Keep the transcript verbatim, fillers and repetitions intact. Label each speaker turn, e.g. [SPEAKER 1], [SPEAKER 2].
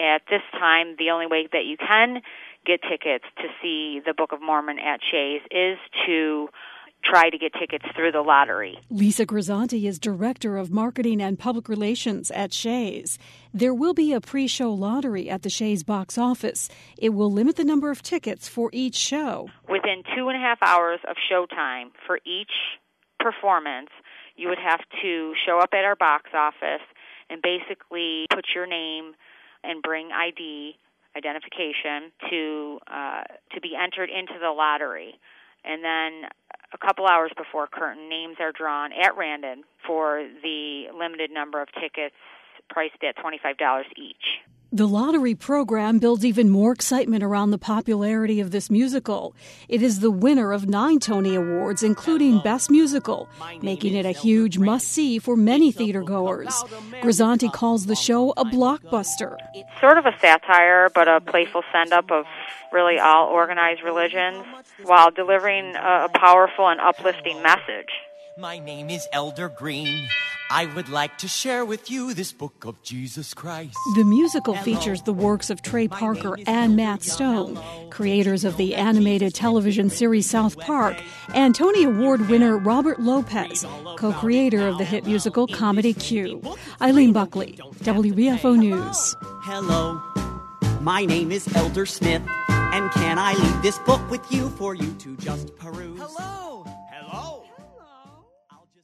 [SPEAKER 1] at this time, the only way that you can get tickets to see the Book of Mormon at Shays is to try to get tickets through the lottery.
[SPEAKER 2] Lisa Grisanti is Director of Marketing and Public Relations at Shays. There will be a pre-show lottery at the Shays box office. It will limit the number of tickets for each show.
[SPEAKER 1] Within two and a half hours of showtime for each performance, you would have to show up at our box office and basically put your name and bring I D, identification, to uh, to be entered into the lottery. And then a couple hours before curtain, names are drawn at random for the limited number of tickets priced at twenty-five dollars each.
[SPEAKER 2] The lottery program builds even more excitement around the popularity of this musical. It is the winner of nine Tony Awards, including Best Musical, making it a huge must-see for many theatergoers. Grisanti calls the show a blockbuster.
[SPEAKER 1] It's sort of a satire, but a playful send-up of really all organized religions, while delivering a, a powerful and uplifting message.
[SPEAKER 3] My name is Elder Green. I would like to share with you this book of Jesus Christ.
[SPEAKER 2] The musical features the works of Trey Parker and Matt Stone, creators of the animated television series South Park, and Tony Award winner Robert Lopez, co-creator of the hit musical Comedy Q. Eileen Buckley, W B F O News.
[SPEAKER 4] Hello, my name is Elder Smith, and can I leave this book with you for you to just peruse?
[SPEAKER 3] Hello!